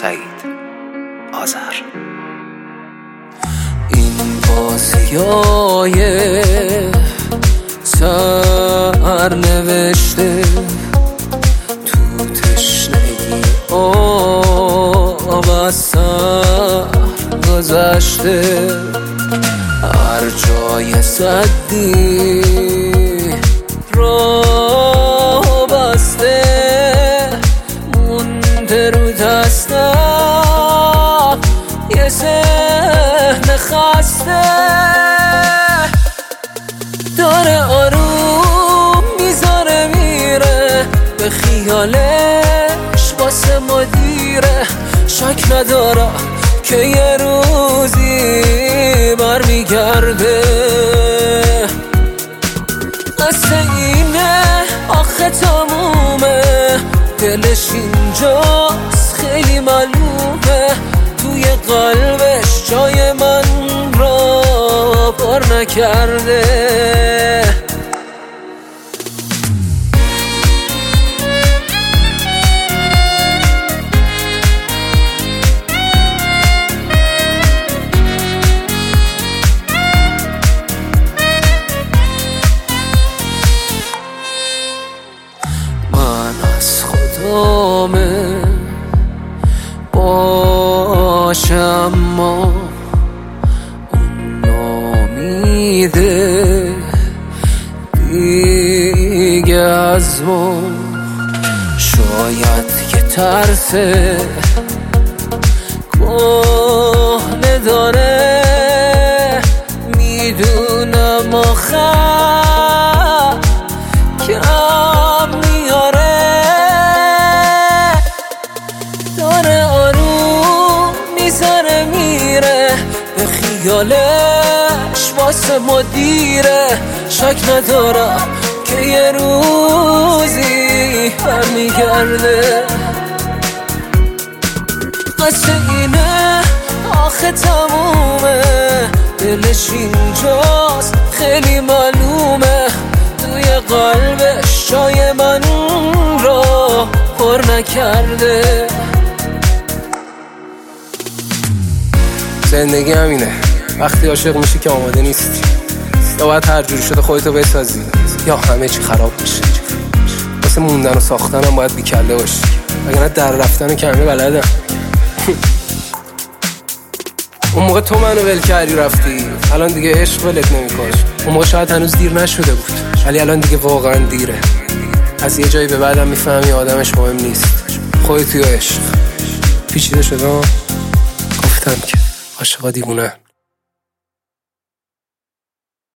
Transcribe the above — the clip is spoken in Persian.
سعید آذر. این بازیای سر نوشته تو تشنگی آب از سر گذشته، هر جای سدی راه بسته مونده رو دستم یه ذهن خسته، داره آروم میذاره میره به خیالش واسه مدیره، شک ندارم که یه روزی برمیگرده. قصه اینه آخه تمومه، دلش اینجاست خیلی معلومه، توی قلبش جای من را پر نکرده. خدامه باشم ما اون نامیده دیگه از ما، شاید یه ترسه کهنه داره، میدونم آخر کم میاره، داره آروم میذاره میره به خیالش واسه مدیره، شک ندارم که یه روزی برمیگرده. قصه اینه آخه تمومه، دلش اینجاست خیلی معلومه، توی قلبش جای من را پر نکرده. زندگی همینه، وقتی عاشق میشی که آماده نیستی، یا باید هر جوری شده خودتو بسازی یا همه چی خراب میشه. واسه موندن و ساختن هم باید بیکله باشی، وگرنه در رفتن و کمه بلدم. اون موقع تو منو ول کردی رفتی، الان دیگه عشق ولت نمیکنه. اون موقع شاید هنوز دیر نشده بود، ولی الان دیگه واقعا دیره. از یه جایی به بعدم میفهمی آدمش مهم نیست، خودت توی عشق پیچیده شده. گفتم که عاشقا دیوونه.